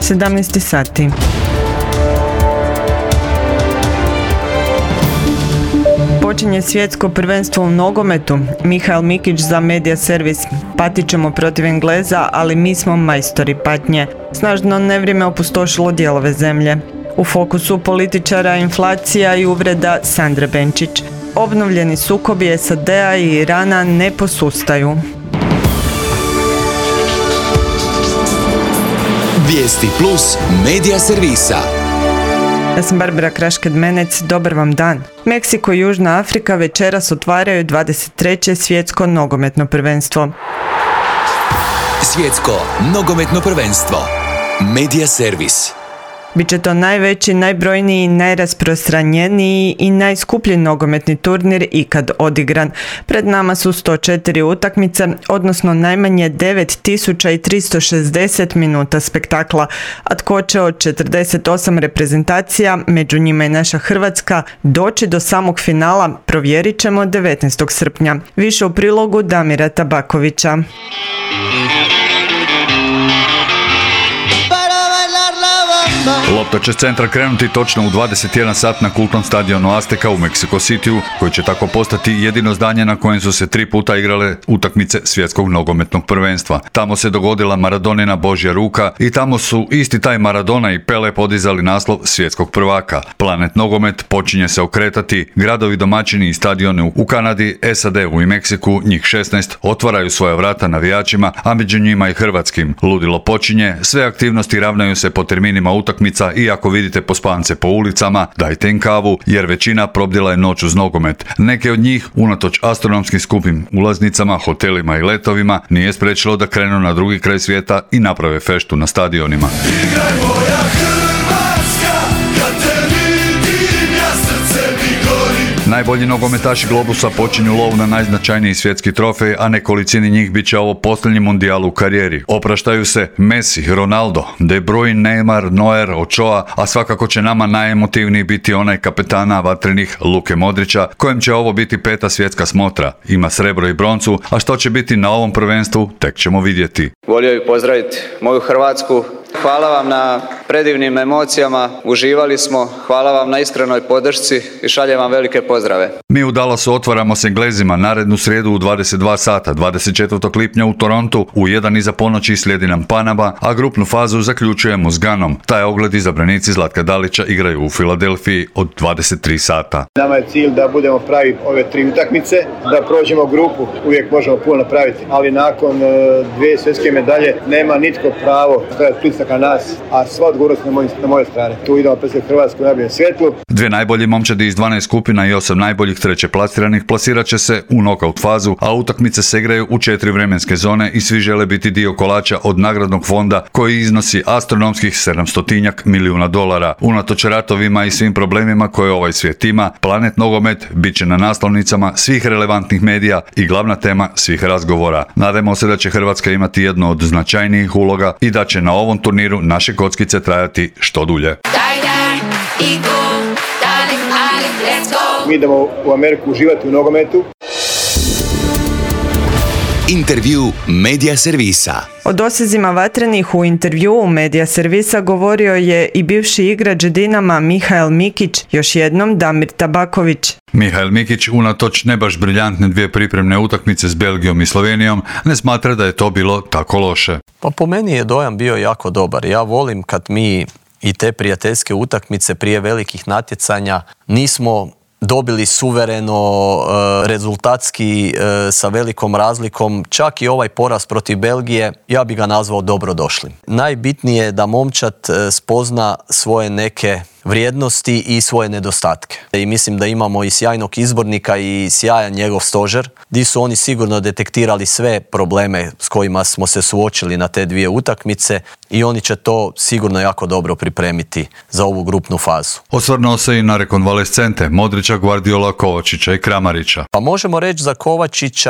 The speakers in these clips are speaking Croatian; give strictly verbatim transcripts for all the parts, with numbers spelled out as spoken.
sedamnaest sati. Počinje svjetsko prvenstvo u nogometu. Mihael Mikić za Media Servis. Patit ćemo protiv Engleza, ali mi smo majstori patnje. Snažno nevrijeme opustošilo dijelove zemlje. U fokusu političara inflacija i uvreda Sandre Benčić. Obnovljeni sukobi S A D-a i Irana ne posustaju. Vijesti plus Media Servisa. Ja sam Barbara Krašked-Menec, dobar vam dan. Meksiko i Južna Afrika večeras otvaraju dvadeset treće svjetsko nogometno prvenstvo. Svjetsko nogometno prvenstvo. Media Servis. Biće to najveći, najbrojniji, najrasprostranjeniji i najskuplji nogometni turnir ikad odigran. Pred nama su sto četiri utakmice, odnosno najmanje devet tisuća tristo šezdeset minuta spektakla, a tko će od četrdeset osam reprezentacija, među njima i naša Hrvatska, doći do samog finala, provjerit ćemo devetnaestog srpnja. Više u prilogu Damira Tabakovića. Lopta će s centra krenuti točno u dvadeset jedan sat na kultnom stadionu Azteca u Mexico Cityu, koji će tako postati jedino zdanje na kojem su se tri puta igrale utakmice svjetskog nogometnog prvenstva. Tamo se dogodila Maradonina Božja ruka i tamo su isti taj Maradona i Pele podizali naslov svjetskog prvaka. Planet nogomet počinje se okretati, gradovi domaćini i stadione u Kanadi, S A D-u i Meksiku, njih šesnaest, otvaraju svoja vrata navijačima, a među njima i hrvatskim. Ludilo počinje, sve aktivnosti ravnaju se po terminima utakmica i ako vidite pospance po ulicama, dajte im kavu, jer većina probdila je noć uz nogomet. Neke od njih, unatoč astronomskim skupim ulaznicama, hotelima i letovima, nije spriječilo da krenu na drugi kraj svijeta i naprave feštu na stadionima. Igraj moja Hrvatska, kad te vidim, ja srce mi gori. Najbolji nogometaši Globusa počinju lov na najznačajniji svjetski trofej, a nekolicini njih bit će ovo posljednji mundijal u karijeri. Opraštaju se Messi, Ronaldo, De Bruyne, Neymar, Neuer, Ochoa, a svakako će nama najemotivniji biti onaj kapetana vatrenih Luke Modrića, kojem će ovo biti peta svjetska smotra. Ima srebro i broncu, a što će biti na ovom prvenstvu, tek ćemo vidjeti. Volio bih pozdraviti moju Hrvatsku. Hvala vam na predivnim emocijama, uživali smo, hvala vam na iskrenoj podršci i šaljem vam velike pozdrave. Mi u Dallasu otvaramo s Englezima narednu srijedu u dvadeset dva sata, dvadeset četvrtog lipnja u Torontu, u jedan iza ponoći slijedi nam Panama, a grupnu fazu zaključujemo s Ganom. Taj ogled izabranici Zlatka Dalića igraju u Filadelfiji od dvadeset tri sata. Nama je cilj da budemo pravi ove tri utakmice, da prođemo grupu, uvijek možemo puno napraviti, ali nakon uh, dvije svjetske medalje nema nitko pravo staviti pritisak na nas, a sva odgovornost na moje, na moje strane. Tu idemo predstaviti Hrvatsku u najboljem svjetlu. Dvije najbolji momčadi iz dvanaest skupina i osam najboljih treće plasiranih plasirat će se u nokaut fazu, a utakmice se igraju u četiri vremenske zone i svi žele biti dio kolača od nagradnog fonda koji iznosi astronomskih sedamstotinjak milijuna dolara. Unatoč ratovima i svim problemima koje ovaj svijet ima, Planet nogomet bit će na naslovnicama svih relevantnih medija i glavna tema svih razgovora. Nadajmo se da će Hrvatska imati jednu od značajnijih uloga i da će na ovom turniru naše kockice trajati što dulje. Mi idemo u Ameriku uživati u nogometu. Intervju Media Servisa. O dosezima vatrenih u intervjuu Media Servisa govorio je i bivši igrač Dinama Mihael Mikić, još jednom Damir Tabaković. Mihael Mikić, unatoč ne baš briljantne dvije pripremne utakmice s Belgijom i Slovenijom, ne smatra da je to bilo tako loše. Pa po meni je dojam bio jako dobar. Ja volim kad mi i te prijateljske utakmice prije velikih natjecanja nismo dobili suvereno, rezultatski, sa velikom razlikom. Čak i ovaj poraz protiv Belgije, ja bi ga nazvao dobrodošlim. Najbitnije je da momčad spozna svoje neke vrijednosti i svoje nedostatke. I mislim da imamo i sjajnog izbornika i sjajan njegov stožer, gdje su oni sigurno detektirali sve probleme s kojima smo se suočili na te dvije utakmice i oni će to sigurno jako dobro pripremiti za ovu grupnu fazu. Osvrnuo se i na rekonvalescente Modrića, Guardiola, Kovačića i Kramarića. Pa možemo reći za Kovačića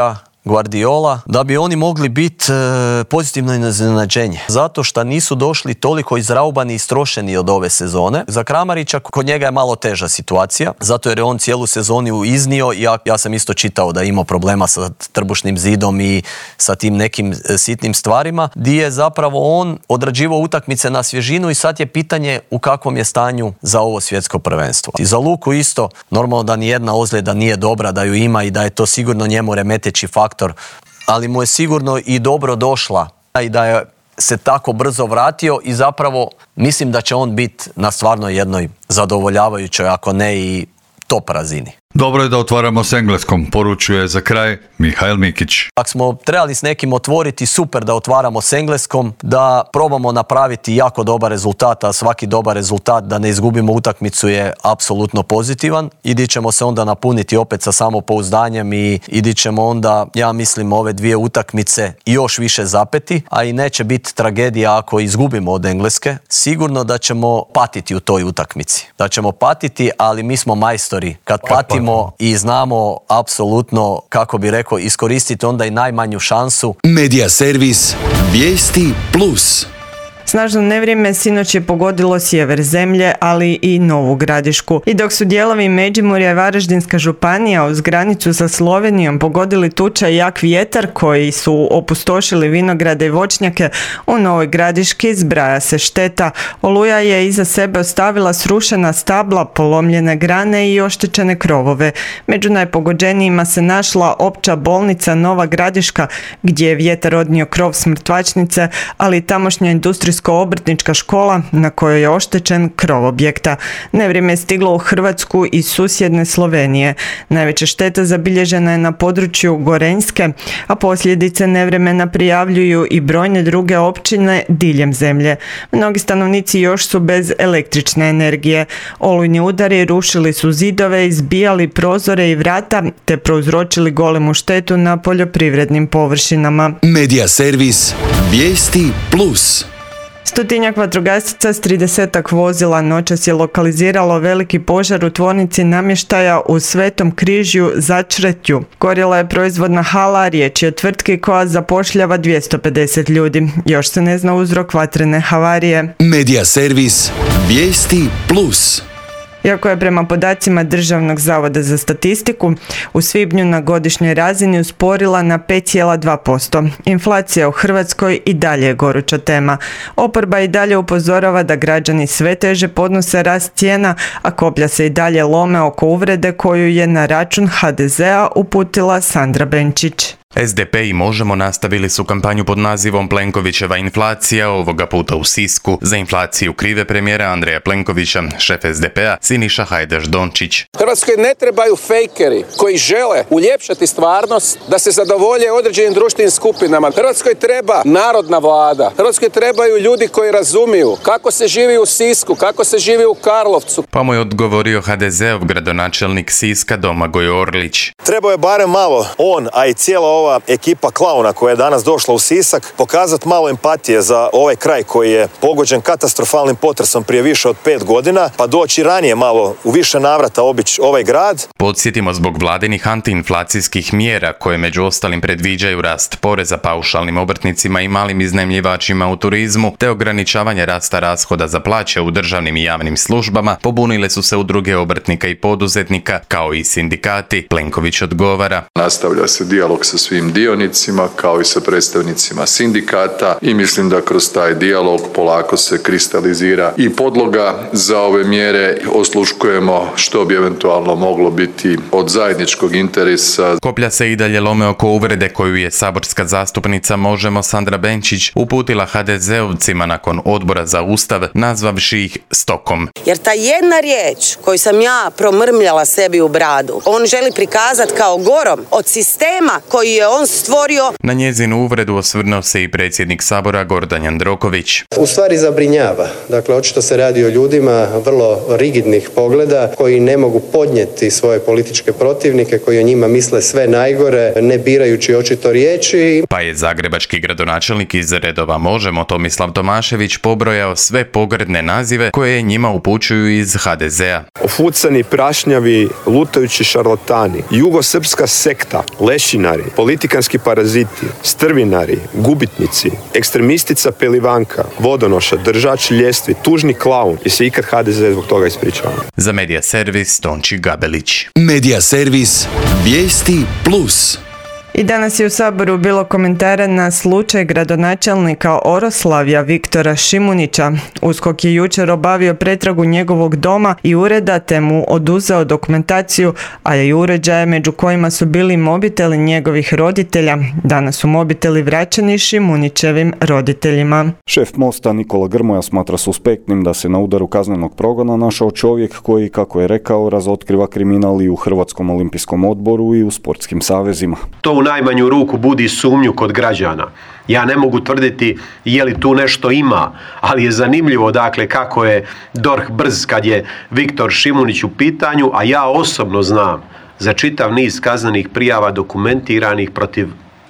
Guardiola, da bi oni mogli biti e, pozitivno iznenađenje. Zato što nisu došli toliko izraubani i istrošeni od ove sezone. Za Kramarića kod njega je malo teža situacija, zato jer je on cijelu sezonu iznio. Ja, ja sam isto čitao da je imao problema sa trbušnim zidom i sa tim nekim sitnim stvarima, di je zapravo on odrađivao utakmice na svježinu i sad je pitanje u kakvom je stanju za ovo svjetsko prvenstvo. I za Luku isto, normalno da nijedna ozljeda nije dobra, da ju ima i da je to sigurno njemu remeteći faktor, ali mu je sigurno i dobro došla i da je se tako brzo vratio i zapravo mislim da će on biti na stvarno jednoj zadovoljavajućoj, ako ne i top razini. Dobro je da otvaramo s engleskom, poručuje za kraj Mihael Mikić. Ako smo trebali s nekim otvoriti, super da otvaramo s engleskom, da probamo napraviti jako dobar rezultat, a svaki dobar rezultat da ne izgubimo utakmicu je apsolutno pozitivan. I di ćemo se onda napuniti opet sa samopouzdanjem i, i di ćemo onda, ja mislim, ove dvije utakmice još više zapeti, a i neće biti tragedija ako izgubimo od Engleske. Sigurno da ćemo patiti u toj utakmici. Da ćemo patiti, ali mi smo majstori. Kad patimo i znamo apsolutno, kako bi rekao, iskoristiti onda i najmanju šansu. Medija servis Vijesti plus. Snažno nevrijeme sinoć je pogodilo sjever zemlje, ali i Novu Gradišku. I dok su dijelovi Međimurja i Varaždinska županija uz granicu sa Slovenijom pogodili tuča i jak vjetar koji su opustošili vinograde i voćnjake, u Novoj Gradiški zbraja se šteta. Oluja je iza sebe ostavila srušena stabla, polomljene grane i oštećene krovove. Među najpogođenijima se našla opća bolnica Nova Gradiška, gdje je vjetar odnio krov s mrtvačnice, ali i tamošnja industrijska obrtnička škola na kojoj je oštećen krov objekta. Nevrijeme je stiglo u Hrvatsku i susjedne Slovenije. Najveća šteta zabilježena je na području Gorenjske, a posljedice nevremena prijavljuju i brojne druge općine diljem zemlje. Mnogi stanovnici još su bez električne energije. Olujni udari rušili su zidove, izbijali prozore i vrata te prouzročili golemu štetu na poljoprivrednim površinama. Medija servis Vijesti plus. Stotinjak vatrogasaca s tridesetak vozila noćas je lokaliziralo veliki požar u tvornici namještaja u Svetom Križju Začretju. Gorjela je proizvodna hala, riječ je o tvrtki koja zapošljava dvjesto pedeset ljudi. Još se ne zna uzrok vatrene havarije. Medija servis Vijesti plus. Iako je prema podacima Državnog zavoda za statistiku u svibnju na godišnjoj razini usporila na pet zarez dva posto. Inflacija u Hrvatskoj i dalje je goruća tema. Oporba i dalje upozorava da građani sve teže podnose rast cijena, a koplja se i dalje lome oko uvrede koju je na račun ha de zea uputila Sandra Benčić. es de pe i Možemo nastavili su kampanju pod nazivom Plenkovićeva inflacija, ovoga puta u Sisku. Za inflaciju krive premijera Andreja Plenkovića, šef es de pea Siniša Hajdaš-Dončić. Hrvatskoj ne trebaju fejkeri koji žele uljepšati stvarnost da se zadovolje određenim društvenim skupinama. Hrvatskoj treba narodna vlada. Hrvatskoj trebaju ljudi koji razumiju kako se živi u Sisku, kako se živi u Karlovcu. Pa mu je odgovorio ha de zeov gradonačelnik Siska Domagoj Orlić. Trebao je barem malo on, a i cijela ova ekipa klauna koja je danas došla u Sisak pokazati malo empatije za ovaj kraj koji je pogođen katastrofalnim potresom prije više od pet godina, pa doći ranije malo u više navrata obići ovaj grad. Podsjetimo, zbog vladinih antiinflacijskih mjera koje među ostalim predviđaju rast poreza paušalnim obrtnicima i malim iznajmljivačima u turizmu te ograničavanje rasta rashoda za plaće u državnim i javnim službama, pobunile su se udruge obrtnika i poduzetnika kao i sindikati. Plenković odgovara: nastavlja se dijalog sa svim dionicima kao i sa predstavnicima sindikata i mislim da kroz taj dijalog polako se kristalizira i podloga za ove mjere. Osluškujemo što bi eventualno moglo biti od zajedničkog interesa. Koplja se i dalje lome oko uvrede koju je saborska zastupnica Možemo Sandra Benčić uputila ha de zeovcima nakon odbora za Ustav, nazvavši ih stokom. Jer ta jedna riječ koju sam ja promrmljala sebi u bradu, on želi prikazati kao gorom od sistema koji je on stvorio. Na njezinu uvredu osvrnuo se i predsjednik Sabora Gordan Jandroković. U stvari zabrinjava. Dakle, očito se radi o ljudima vrlo rigidnih pogleda koji ne mogu podnijeti svoje političke protivnike, koji o njima misle sve najgore, ne birajući očito riječi. Pa je zagrebački gradonačelnik iz redova Možemo Tomislav Tomašević pobrojao sve pogrdne nazive koje njima upućuju iz ha de zea. Ofucani, prašnjavi, lutajući šarlatani, jugosrpska sekta, lešinari, politički politikanski paraziti, strvinari, gubitnici, ekstremistica Pelivanka, vodonoša, držač ljestvi, tužni klaun. I se ikad ha de ze zbog toga ispričao? Za Medija servis Tonči Gabelić. Medija servis Vijesti plus. I danas je u Saboru bilo komentara na slučaj gradonačelnika Oroslavlja Viktora Šimunića. USKOK je jučer obavio pretragu njegovog doma i ureda te mu oduzeo dokumentaciju, a i uređaje među kojima su bili mobiteli njegovih roditelja. Danas su mobiteli vraćeni Šimunićevim roditeljima. Šef Mosta Nikola Grmoja smatra suspektnim da se na udaru kaznenog progona našao čovjek koji, kako je rekao, razotkriva kriminal i u Hrvatskom olimpijskom odboru i u sportskim savezima. To u najmanju ruku budi sumnju kod građana. Ja ne mogu tvrditi je li tu nešto ima, ali je zanimljivo dakle kako je D O R H brz kad je Viktor Šimunić u pitanju, a ja osobno znam za čitav niz kaznenih prijava dokumentiranih protiv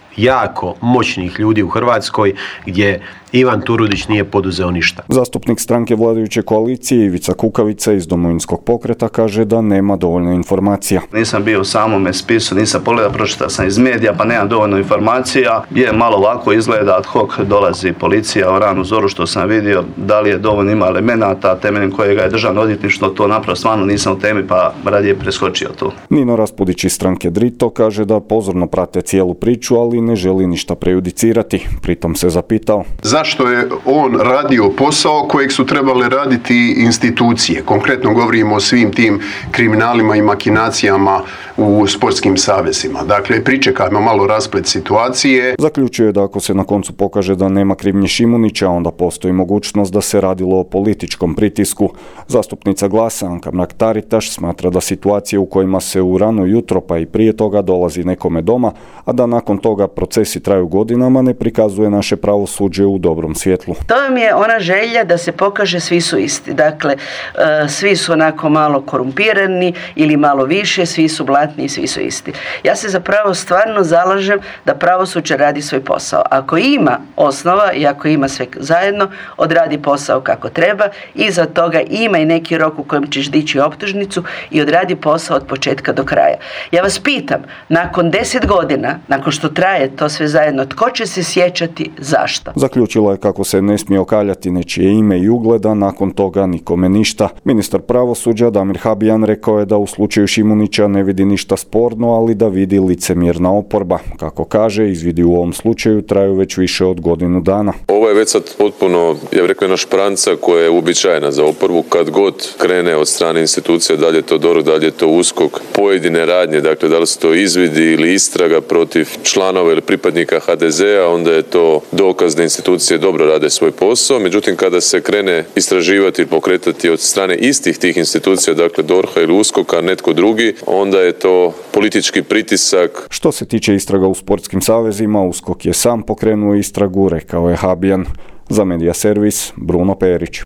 jako moćnih ljudi u Hrvatskoj gdje Ivan Turudić nije poduzeo ništa. Zastupnik stranke vladajuće koalicije Ivica Kukavica iz Domovinskog pokreta kaže da nema dovoljno informacija. Nisam bio u samome spisu, nisam pogledao, pročitao sam iz medija pa nemam dovoljno informacija. Je malo ovako izgleda ad hoc, dolazi policija u ranu zoru što sam vidio, da li je dovoljno ima elemenata temeljem kojega je državno odvjetništvo to napravo, stvarno nisam u temi pa radije preskočio to. Nino Raspudić iz stranke Drito kaže da pozorno prate cijelu priču, ali ne želi ništa prejudicirati. Pritom se zapitao zašto je on radio posao kojeg su trebale raditi institucije. Konkretno govorimo o svim tim kriminalima i makinacijama u sportskim savezima. Dakle, pričekajmo malo rasplet situacije. Zaključuje da ako se na koncu pokaže da nema krivnje Šimunića, onda postoji mogućnost da se radilo o političkom pritisku. Zastupnica Glasa Anka Mrak-Taritaš smatra da situacije u kojima se u rano jutro pa i prije toga dolazi nekome doma, a da nakon toga procesi traju godinama, ne prikazuje naše pravosuđe u dobrom svjetlu. To vam je ona želja da se pokaže svi su isti. Dakle, svi su onako malo korumpirani ili malo više, svi su blatni i svi su isti. Ja se zapravo stvarno zalažem da pravosuđe radi svoj posao. Ako ima osnova i ako ima sve zajedno, odradi posao kako treba, iza toga ima i neki rok u kojem ćeš dići optužnicu i odradi posao od početka do kraja. Ja vas pitam, nakon deset godina, nakon što traje to sve zajedno, tko će se sjećati zašto? Zaključila je kako se ne smije okaljati nečije ime i ugleda, nakon toga nikome ništa. Ministar pravosuđa Damir Habijan rekao je da u slučaju Šimunića ne vidi ništa sporno, ali da vidi licemjerna oporba. Kako kaže, izvidi u ovom slučaju traju već više od godinu dana. Ovo je već sad potpuno, ja bih rekao, jedna špranca koja je uobičajena za oporbu. Kad god krene od strane institucija, dalje je to D O R H, dalje je to USKOK, pojedine radnje, dakle da li su to izvidi ili istraga protiv članova ili pripadnika ha de zea, onda je to dokaz da institucije dobro rade svoj posao. Međutim, kada se krene istraživati i pokretati od strane istih tih institucija, dakle D O R H-a ili USKOK-a, netko drugi, onda je to politički pritisak. Što se tiče istraga u sportskim savezima, USKOK je sam pokrenuo istragu, rekao je Habijan. Za Medija servis, Bruno Perić.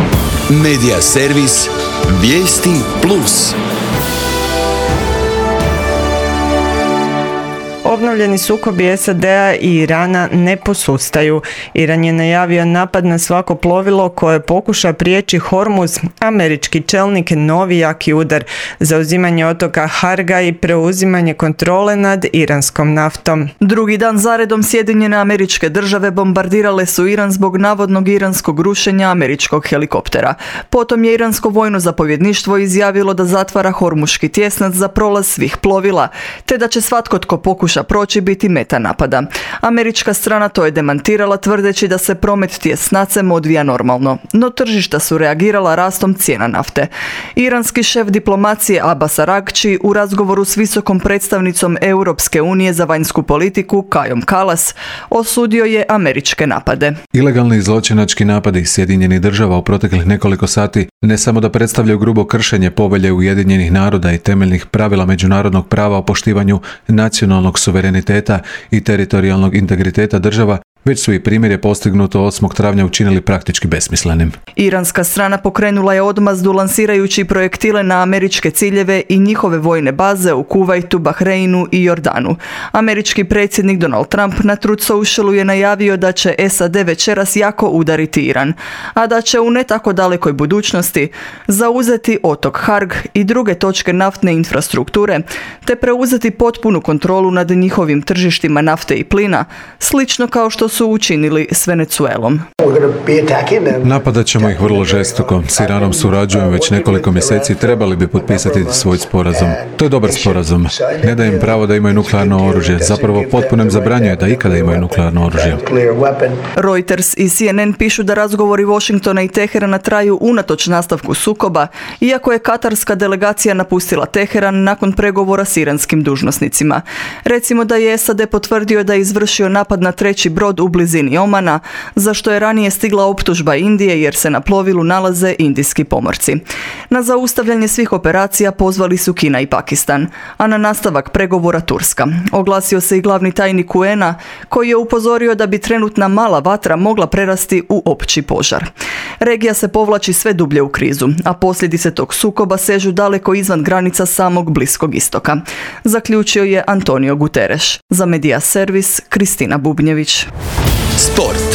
Medija servis Vijesti plus. Obnovljeni sukobi es a de a i Irana ne posustaju. Iran je najavio napad na svako plovilo koje pokuša prijeći Hormuz. Američki čelnik novi jaki udar, zauzimanje otoka Harga i preuzimanje kontrole nad iranskom naftom. Drugi dan zaredom Sjedinjene Američke Države bombardirale su Iran zbog navodnog iranskog rušenja američkog helikoptera. Potom je iransko vojno zapovjedništvo izjavilo da zatvara Hormuški tjesnac za prolaz svih plovila, te da će svatko tko pokuša proći biti meta napada. Američka strana to je demantirala tvrdeći da se promet tjesnacem odvija normalno, no tržišta su reagirala rastom cijena nafte. Iranski šef diplomacije Abbas Araghči u razgovoru s visokom predstavnicom Europske unije za vanjsku politiku Kajom Kallas osudio je američke napade. Ilegalni i zločinački napadi Sjedinjenih država u proteklih nekoliko sati ne samo da predstavljaju grubo kršenje povelje Ujedinjenih naroda i temeljnih pravila međunarodnog prava o poštivanju nacionalnog suvereniteta i teritorijalnog integriteta država, već su i primjer postignuto osmog travnja učinili praktički besmislenim. Iranska strana pokrenula je odmazdu lansirajući projektile na američke ciljeve i njihove vojne baze u Kuvajtu, Bahreinu i Jordanu. Američki predsjednik Donald Trump na Truth Socialu je najavio da će S A D večeras jako udariti Iran, a da će u ne tako dalekoj budućnosti zauzeti otok Harg i druge točke naftne infrastrukture, te preuzeti potpunu kontrolu nad njihovim tržištima nafte i plina, slično kao što su učinili s Venezuelom. Napadat ćemo ih vrlo žestoko. S Iranom surađujem već nekoliko mjeseci i trebali bi potpisati svoj sporazum. To je dobar sporazum. Ne daje im pravo da imaju nuklearno oružje. Zapravo potpuno im zabranjuje da ikada imaju nuklearno oružje. Reuters i C N N pišu da razgovori Washingtona i Teherana traju unatoč nastavku sukoba, iako je katarska delegacija napustila Teheran nakon pregovora s iranskim dužnosnicima. Recimo da je S A D potvrdio da je izvršio napad na treći brod u blizini Omana, za što je ranije stigla optužba Indije jer se na plovilu nalaze indijski pomorci. Na zaustavljanje svih operacija pozvali su Kina i Pakistan, a na nastavak pregovora Turska. Oglasio se i glavni tajnik U N-a koji je upozorio da bi trenutna mala vatra mogla prerasti u opći požar. Regija se povlači sve dublje u krizu, a posljedice tog sukoba sežu daleko izvan granica samog Bliskog istoka, zaključio je Antonio Guterres. Za Media Servis, Kristina Bubnjević. Sport.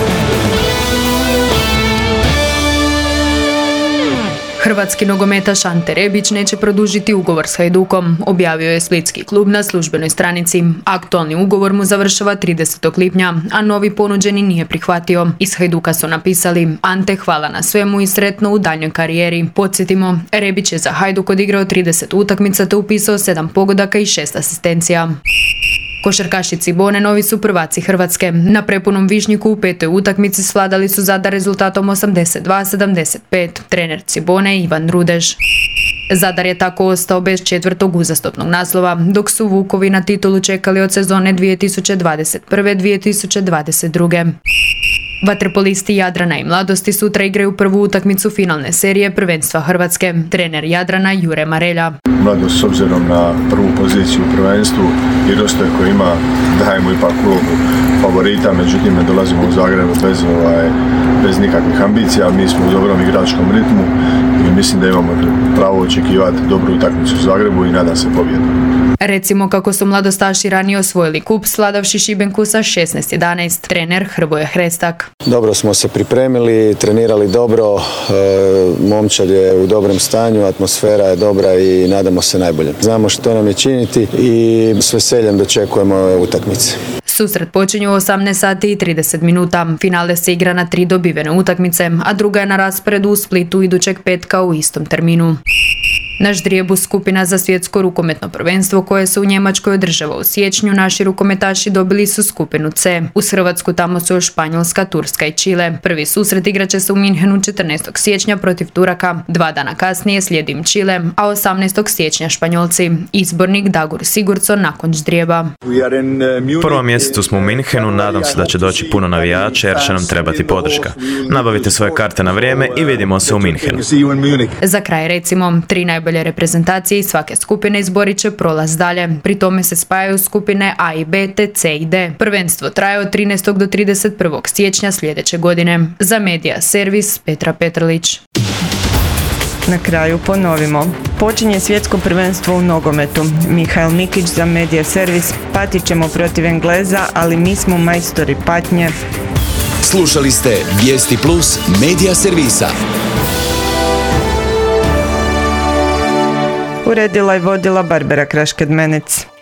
Hrvatski nogometaš Ante Rebić neće produžiti ugovor s Hajdukom, objavio je splitski klub na službenoj stranici. Aktualni ugovor mu završava tridesetog lipnja, a novi ponuđeni nije prihvatio. Iz Hajduka su napisali: Ante, hvala na svemu i sretno u daljnjoj karijeri. Podsjetimo, Rebić je za Hajduk odigrao trideset utakmica te upisao sedam pogodaka i šest asistencija. Košarkaši Cibone novi su prvaci Hrvatske. Na prepunom Višnjiku u petoj utakmici svladali su Zadar rezultatom osamdeset dva sedamdeset pet. Trener Cibone Ivan Rudež. Zadar je tako ostao bez četvrtog uzastopnog naslova, dok su Vukovi na titulu čekali od sezone dvije tisuće dvadeset prve dvije tisuće dvadeset druge. Vaterpolisti Jadrana i Mladosti sutra igraju prvu utakmicu finalne serije prvenstva Hrvatske. Trener Jadrana Jure Marelja. Mladost s obzirom na prvu poziciju u prvenstvu i roster koji ima, dajemo ipak ulogu favorita, međutim ne dolazimo u Zagrebu bez, ovaj, bez nikakvih ambicija. Mi smo u dobrom igračkom ritmu i mislim da imamo pravo očekivati dobru utakmicu u Zagrebu i nadam se pobjedu. Recimo kako su mladostaši ranije osvojili kup sladavši Šibenku sa šesnaest jedanaest. Trener Hrvoje Hrestak. Dobro smo se pripremili, trenirali dobro, e, momčad je u dobrom stanju, atmosfera je dobra i nadamo se najbolje. Znamo što nam je činiti i s veseljem dočekujemo ove utakmice. Susret počinje u osamnaest sati i trideset minuta. Finale se igra na tri dobivene utakmice, a druga je na rasporedu u Splitu idućeg petka u istom terminu. Na ždrijebu skupina za svjetsko rukometno prvenstvo koje se u Njemačkoj održava u siječnju, naši rukometaši dobili su skupinu C. Uz Hrvatsku tamo su još Španjolska, Turska i Čile. Prvi susret igraće se u Minhenu četrnaestog siječnja protiv Turaka. Dva dana kasnije slijedi im Čile, a osamnaestog siječnja Španjolci. Izbornik Dagur Sigurdsson nakon ždrijeba. U prvom mjesecu smo u Minhenu, nadam se da će doći puno navijača jer će nam trebati podrška. Nabavite svoje karte na vrijeme i vidimo se u Minhenu. Za kraj recimo, tri najbolje reprezentacije iz svake skupine izborit će prolaz dalje. Pri tome se spajaju skupine A i B te C i D. Prvenstvo traje od trinaestog do trideset prvog siječnja sljedeće godine. Za Media Servis, Petra Petrlić. Na kraju ponovimo. Počinje svjetsko prvenstvo u nogometu. Mihael Mikić za Media Servis. Patit ćemo protiv Engleza, ali mi smo majstori patnje. Slušali ste Vijesti Plus Media Servisa. Uredila i vodila Barbara Krašked-Menec.